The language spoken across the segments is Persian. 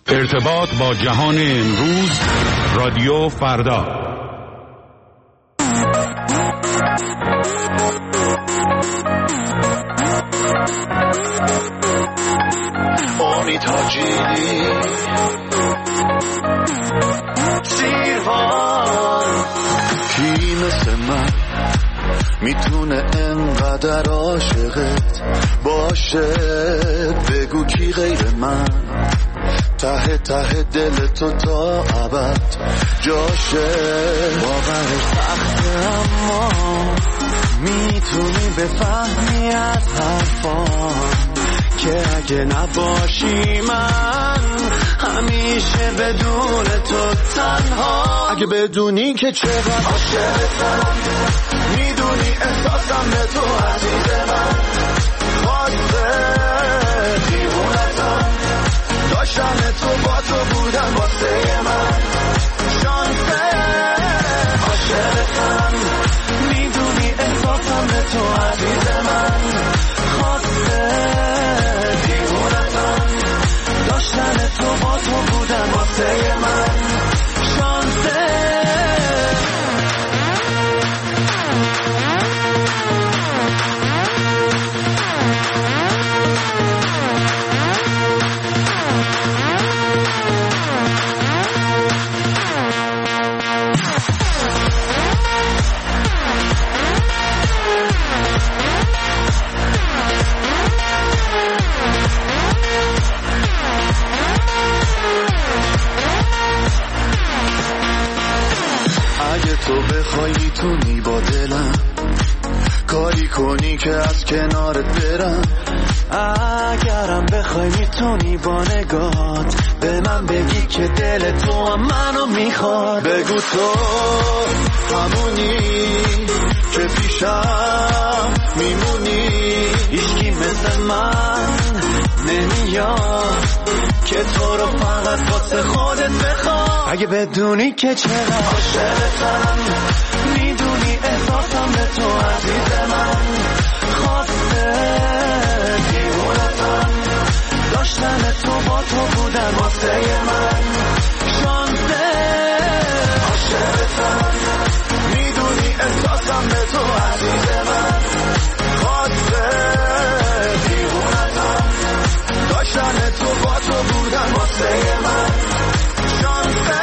ارتباط با جهان امروز، رادیو فردا. امید حاجی سیروان، کی مثل من میتونه انقدر عاشقت باشه؟ بگو کی غیر من ته ته دل تو تا ابد جاشه؟ باورش سخته اما میتونی بفهمی از حرفام که اگه نباشی من همیشه بدون تو تنها. اگه بدونی که چقدر عاشقتم، میدونی احساسم به تو عزیز من، خواسته دیوونتم، داشتن تو با تو بودن واسه من شانسه. عاشقتم، میدونی احساسم به تو عزیز من، خواسته دیوونتم، داشتن تو با تو بودن واسه من شانسه. اگه تو بخوای میتونی با دلم کاری کنی که از کنارت برم. اگرم بخوای میتونی با نگات به من بگی که دل تو هم منو میخواد. بگو تو همونی که پیشم میمونی، هیچکی مثل من نمیاد که تو رو فقط واسه خودت بخواد. اگه بدونی که چقدر عاشقتم، میدونی احساسم به تو عزیز من، خواسته دیوونتم، داشتن تو با تو بودن واسه من شانسه. عاشقتم، میدونی احساسم به تو عزیز من، خواسته دیوونتم، داشتن تو با تو بودن واسه من شانسه.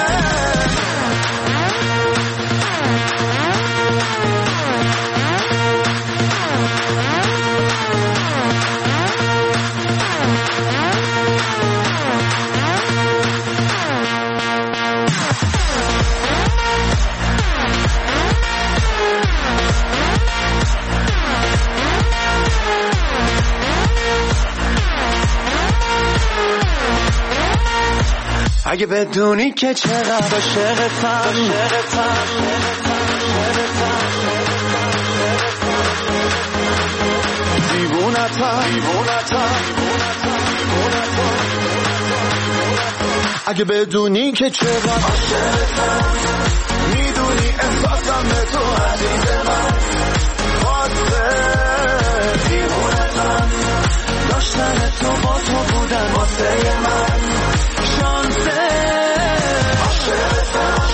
اگه بدونی که چقدر عاشقتم، دیوونتم، اگه بدونی که چقدر عاشقتم، میدونی احساسم به تو عزیز من، خواسته دیوونتم، داشتن تو با تو بودن واسه من شانسه. عاشقتم،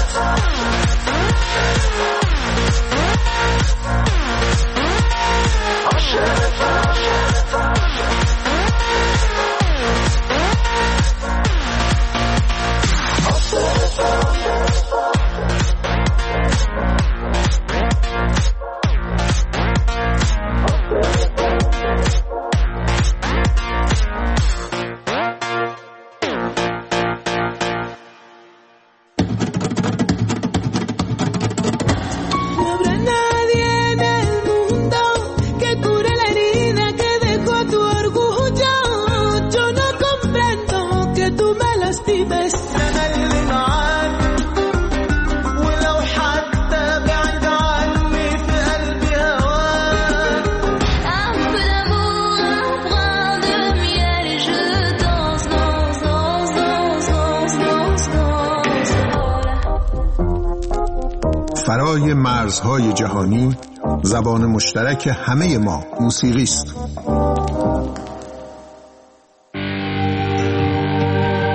فرای مرزهای جهانی، زبان مشترک همه ما موسیقی است.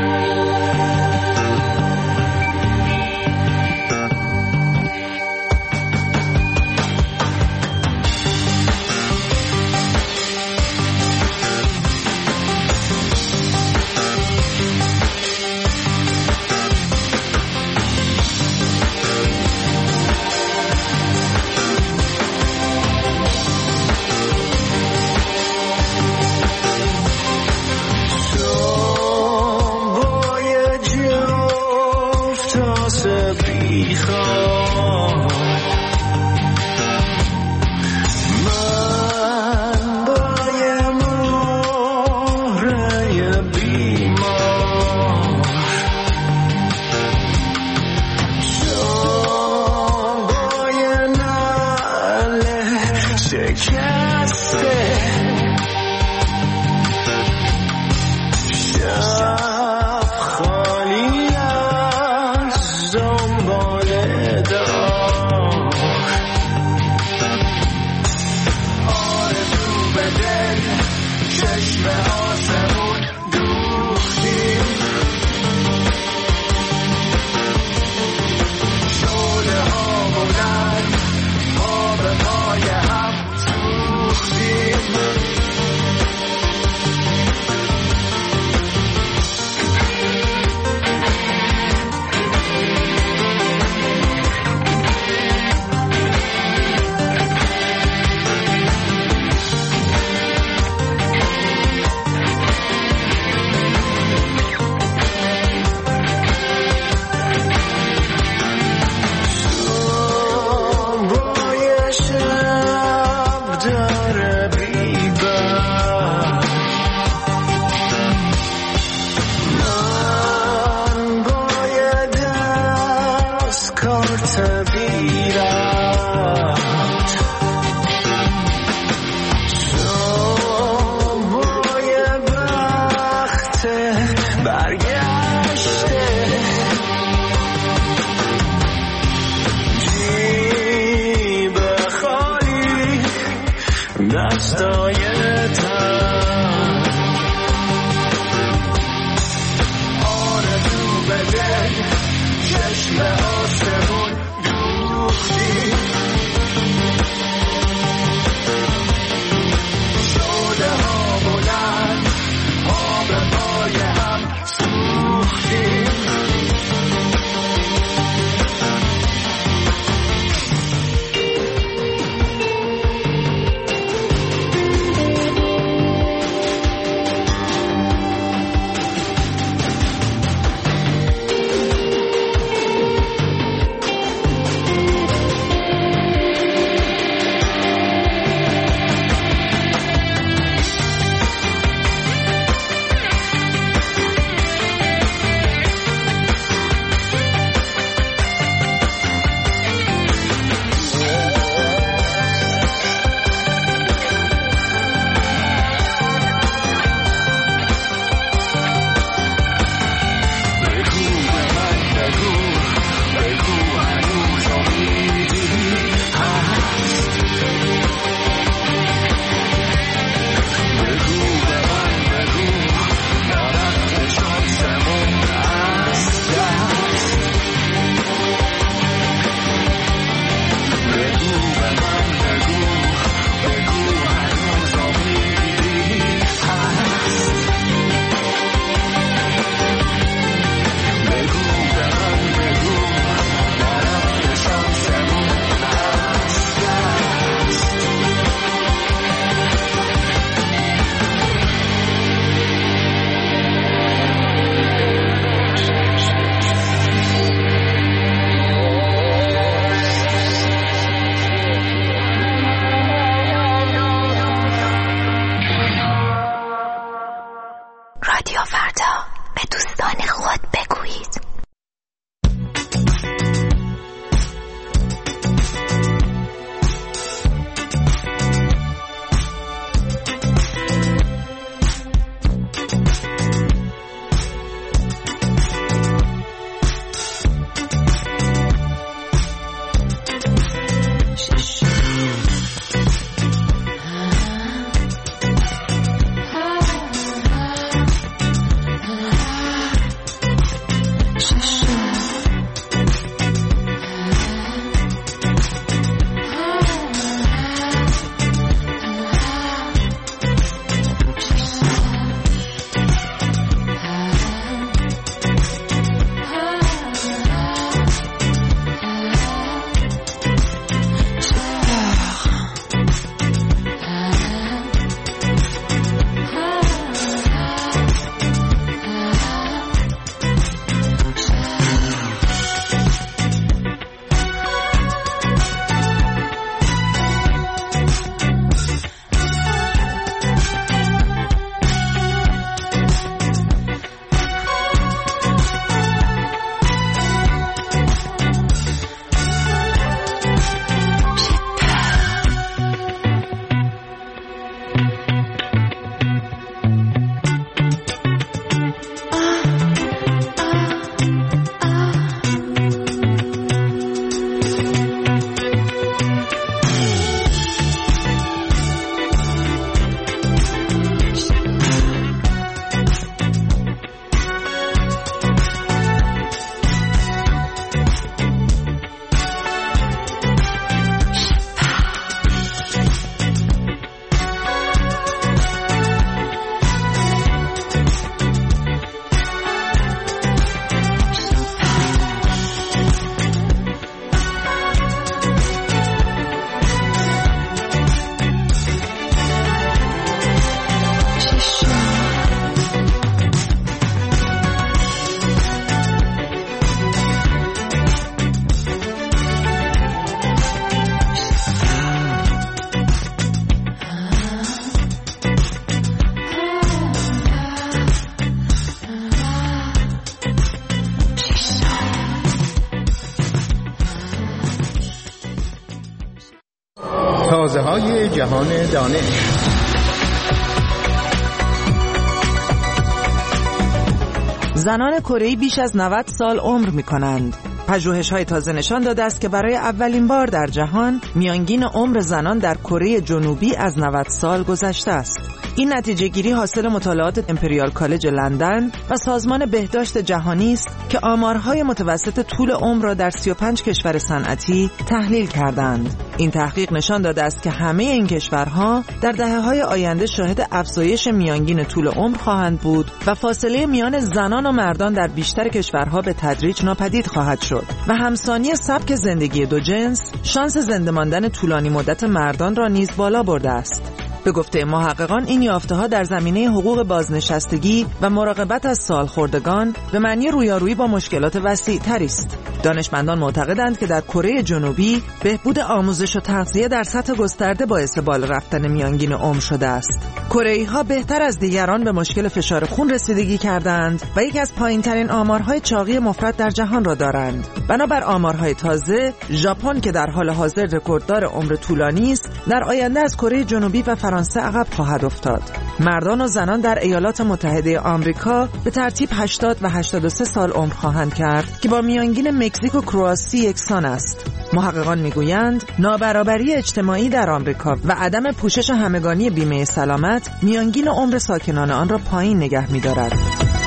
دستایتم آرزو بده چشم آسمون دوختی شده ها بلند ها به پای هم سوختی تازه‌های جهان دانش. زنان کره‌ای بیش از 90 سال عمر می‌کنند. پژوهش‌های تازه نشان داده است که برای اولین بار در جهان میانگین عمر زنان در کره جنوبی از 90 سال گذشته است. این نتیجه گیری حاصل مطالعات امپریال کالج لندن و سازمان بهداشت جهانی است که آمارهای متوسط طول عمر را در 35 کشور صنعتی تحلیل کردند. این تحقیق نشان داده است که همه این کشورها در دهه‌های آینده شاهد افزایش میانگین طول عمر خواهند بود و فاصله میان زنان و مردان در بیشتر کشورها به تدریج ناپدید خواهد شد و همسانی سبک زندگی دو جنس شانس زنده ماندن طولانی مدت مردان را نیز بالا برده است. به گفته محققان این یافته‌ها در زمینه حقوق بازنشستگی و مراقبت از سالخوردگان به معنی رویارویی با مشکلات وسیع‌تری است. دانشمندان معتقدند که در کره جنوبی بهبود آموزش و تغذیه در سطح گسترده باعث بالا رفتن میانگین عمر شده است. کره‌ای‌ها بهتر از دیگران به مشکل فشار خون رسیدگی کردند و یکی از پایین‌ترین آمارهای چاقی مفرط در جهان را دارند. بنابر آمارهای تازه، ژاپن که در حال حاضر رکورددار عمر طولانی است، در آینده از کره جنوبی و فرانسه عقب خواهد افتاد. مردان و زنان در ایالات متحده آمریکا به ترتیب 80 و 83 سال عمر خواهند کرد که با میانگین مکزیک و کرواسی یکسان است. محققان میگویند نابرابری اجتماعی در آمریکا و عدم پوشش همگانی بیمه سلامت میانگین عمر ساکنان آن را پایین نگه می‌دارد.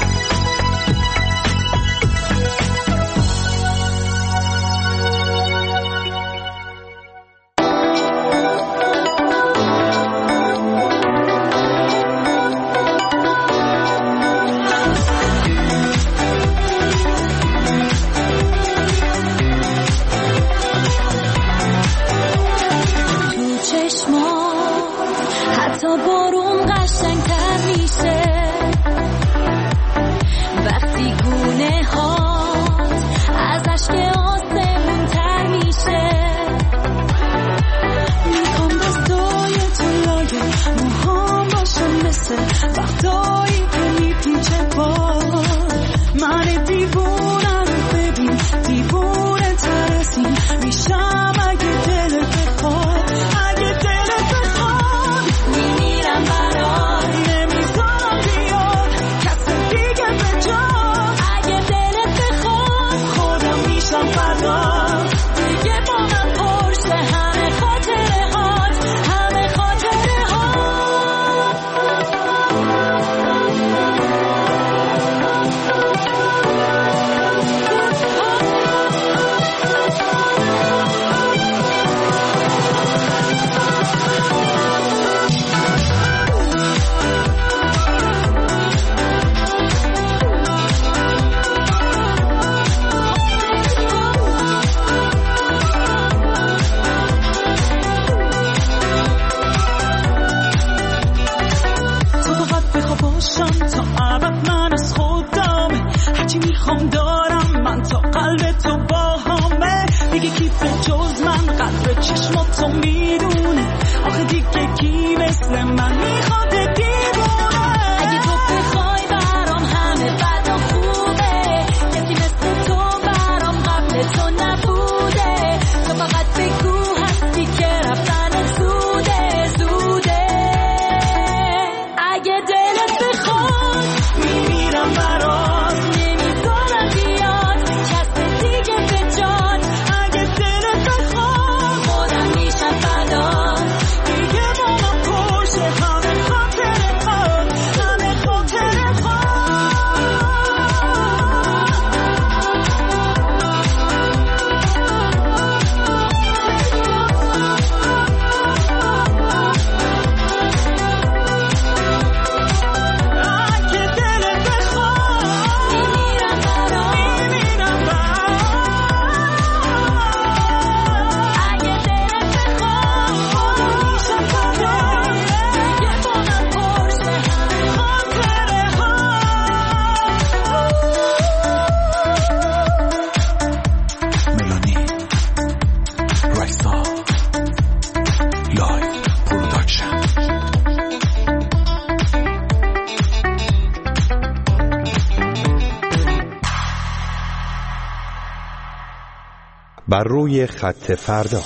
بر روی خط فردا.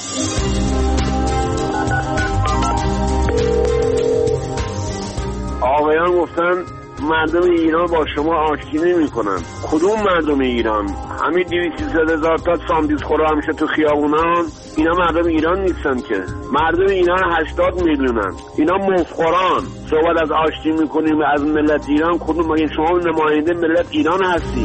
آقایان گفتن مردم ایران با شما آشتی نمی‌کنن. کدوم مردم ایران؟ همین 200,000 تا ساندویچ خوره همیشه تو خیابونان، اینا مردم ایران نیستن که. مردم ایران 80 میلیونن. اینا مفخوران. صحبت از آشتی میکنیم از ملت ایران. کدوم؟ مگه شما نماینده ملت ایران هستی؟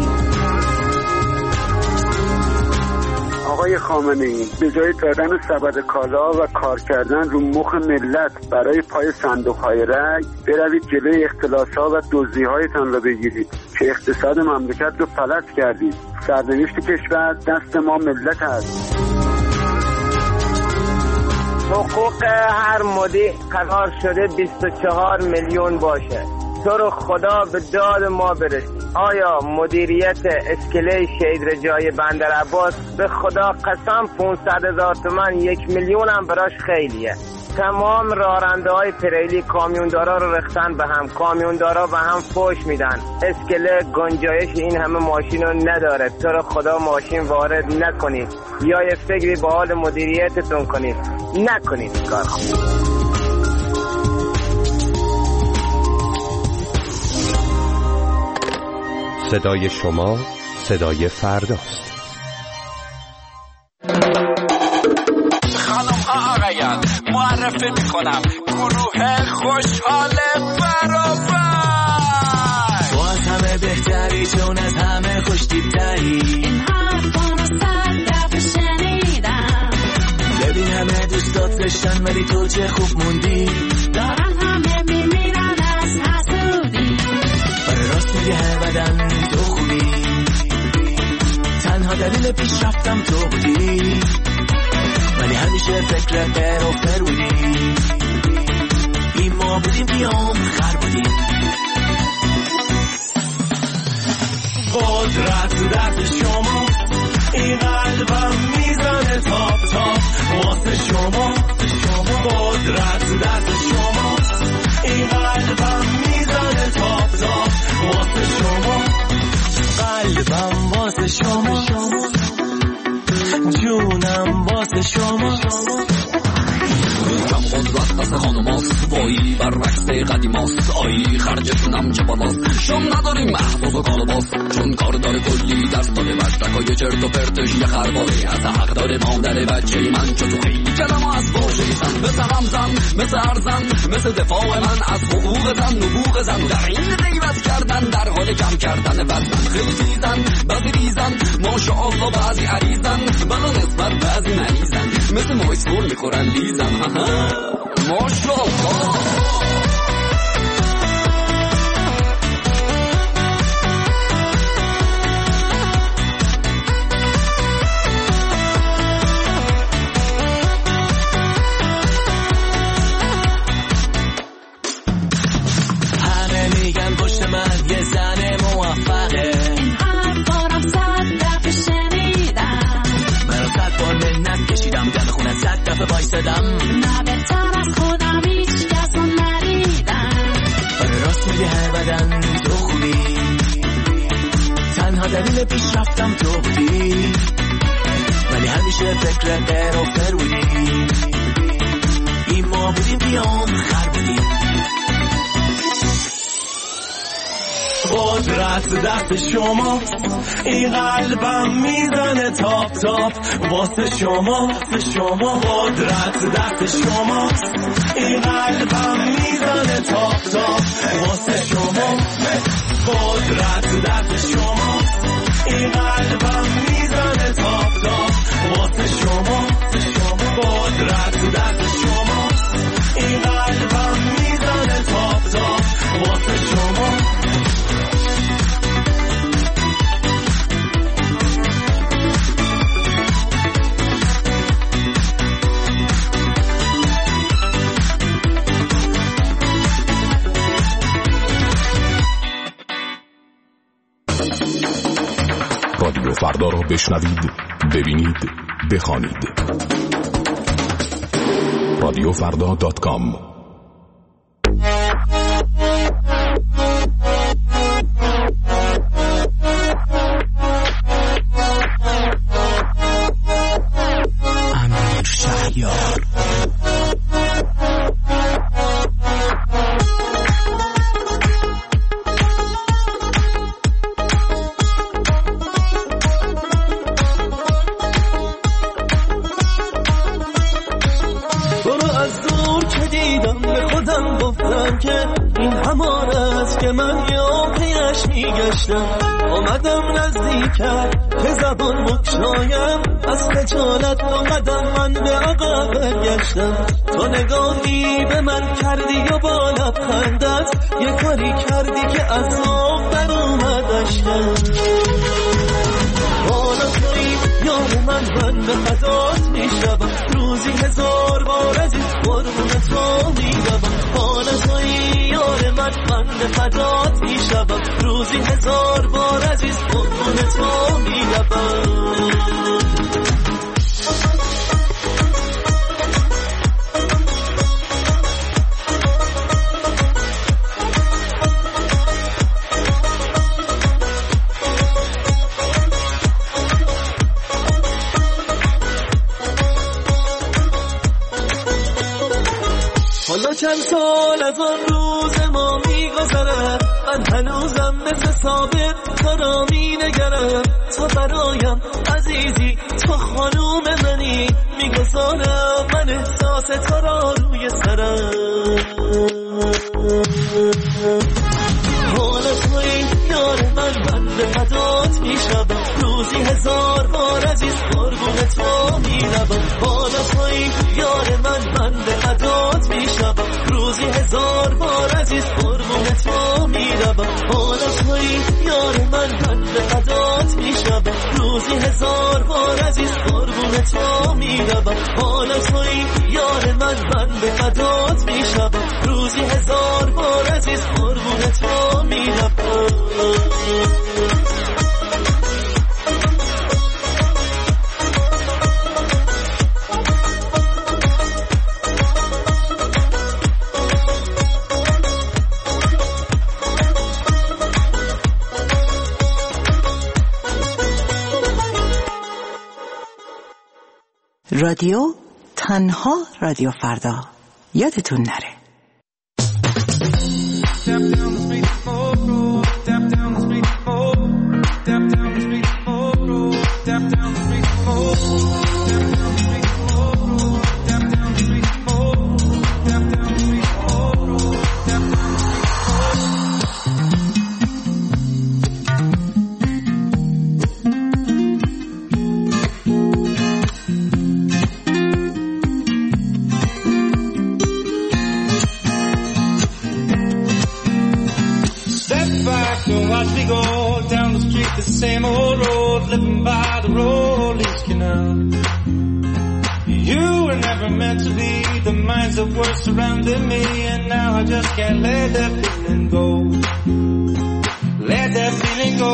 آقای خامنه‌ای، به جای دادن سبد کالا و کار کردن رو مخ ملت برای پای صندوق‌های رای، بروید جلوی اختلاس‌ها و دزدی‌هایتان را بگیرید که اقتصاد مملکت رو فلج کردید. سرنوشت کشور دست ما ملت است. حقوق هر مدیر قرار شده 24 میلیون باشه. تو رو خدا به داد ما برسید. آیا مدیریت اسکله شهید رجایی بندر عباس به خدا قسم 500,000 تومان 1 میلیون هم براش خیلیه. تمام راننده های تریلی کامیوندارا رو رختن به هم، کامیوندارا به هم فوش میدن. اسکله گنجایش این همه ماشین رو نداره. تو رو خدا ماشین وارد نکنید یا یه فکری به حال مدیریتتون کنید. نکنید کار. صدای شما صدای فرداست. خانم ها آقایان، معرفی میکنم گروه خوشحال برابر. تو از همه بهتری، چون از همه خوشتیبتری. این حرفا رو 100 دفعه شنیدم. ببین همه دوستات زشتن ولی تو چه خوب موندی. دارن همه میمیرن از حسودی. آره راست میگه بدن تو خوبی. تنها دلیل پیشرفتم تو بودی. ولی همیشه فکر غیر و فر بودی. این ما بودیم بیام خر بودیم. قدرت دست شما، این قلبم میزنه تاپ تاپ واسه شما. قدرت دست شما، این قلبم میزنه تاپ تاپ واسه شما. قلبم واسه شما، جونم واسه شما. کم قدرت دست خانماست، وایی برعکس قدیماست. آیی خرجتونم چه بالاست، شم نداریم محبوب و کالباس. چون کار داره کلی درس داره بشتکای چرت و پرتش یه خرباره. از حق داره مادر بچه من چو تو خیلی کلمه از باشیزن. مثل همزن، مثل ارزن، مثل دفاع من از حقوق زن. نبوغ زن در این غیبت کردن، در حال کم کردن وزن. خیلی سیزن، بعضی ریزن، ماشاءالله بعضی عریزن، بلا نسبت بعضی مریضن. مثل مایسکول میخورن لیزن. ماشاءالله. همه میگن پشت من یه زن موفقه. این حرفارم 100 دفعه شنیدم. من 100 بار منت کشیدم، دم خونه 100 دفعه بایستدم. نه بهتر از خودم هیچ کس رو ندیدم. آره راست میگه هر بدن تو خوبی. تنها دلیل پیشرفتم تو بودی. ولی همیشه فکر غیر و فر بودی. این ما بودیم بیام خر بودیم. قدرت دست شما، این قلبم میزنه تاپ تاپ واسه شما. قدرت دست شما، این قلبم میزنه تاپ تاپ واسه شما. قدرت دست شما، این قلبم میزنه تاپ تاپ واسه شما. قدرت دست شما، این قلبم میزنه تاپ تاپ واسه شما. رادیو فردا را بشنوید، ببینید، بخوانید. radiofrda.com. امیر شهریار. میگشتم آمدم نزدیکت که زبان بکشایم از خجالت دو قدم من به عقب برگشتم تو نگاهی به من کردی و با لبخندت یه کاری کردی که از ذوق در اومدشتم حالا توی یار من به فدات میشم روزی 1000 بار عزیز قربون تو میروم حالا توی یار من به فدات میشم روزی 1000 بار عزیز قربون تو میروم حالا چند سال از آن روز ما میگذره من هنوزم مثل ثابت تو را مینگرم تو برایم عزیزی تو خانوم منی میگذارم من احساس تو را روی سرم حالا توی یار من به فدات میشم روزی 1000 بار عزیز قربون تو میروم حالا توی یار من به فدات میشم روزی 1000 بار عزیز قربون تو میروم حالا توی یار من به فدات میشم روزی 1000 بار عزیز قربون تو میروم حالا توی یار من به فدات میشم روزی 1000 بار عزیز قربون تو میروم رادیو تنها رادیو فردا یادتون نره. Watch me go down the street, the same old road, living by the Rollies Canal. You were never meant to be the minds that were surrounding me, and now I just can't let that feeling go. Let that feeling go.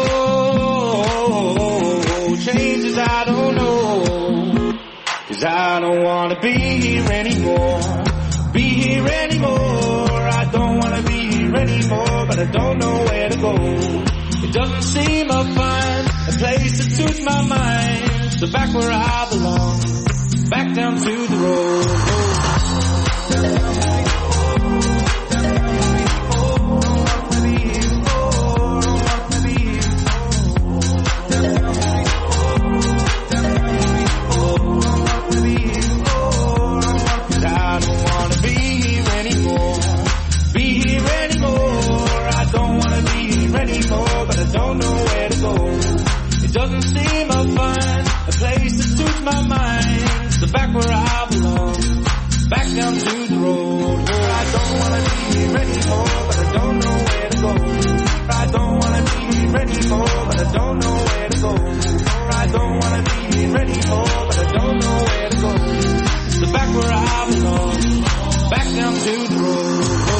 Changes I don't know, 'cause I don't wanna be here anymore. Be here anymore. I don't wanna be here anymore, but I don't know where to go. It doesn't seem I'll find a place that suits my mind. So back where I belong, back down to the road. Don't know where to go. It doesn't seem I'll find a place that suits my mind. So back where I belong, back down to the road. Where I don't wanna be here anymore, but I don't know where to go. I don't wanna be here anymore, but I don't know where to go. I don't wanna be here anymore, but I don't know where to go. So back where I belong, back down to the road.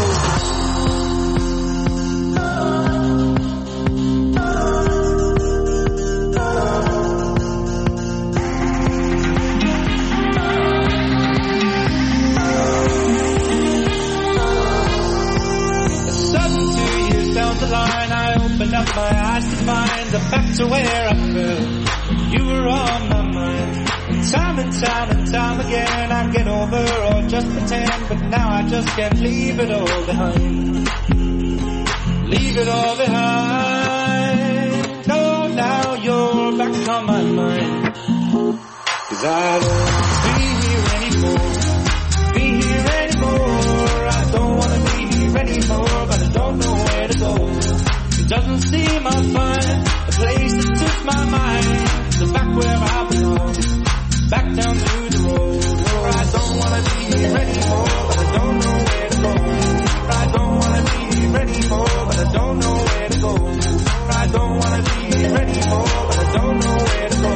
Up my eyes to find the back to where I fell. You were on my mind. And time again I'd get over or just pretend, but now I just can't leave it all behind. Leave it all behind. Oh, now you're back on my mind. 'Cause I don't want to be here anymore. Be here anymore. I don't want to be here anymore, but I don't know where to go. It doesn't doesn't seem I'll find a place that suits my mind. So back where I belong, back down to the road where I don't wanna be here anymore, but I don't know where to go. I don't wanna be here anymore, but I don't know where to go. I don't wanna be here anymore, but I don't know where to go.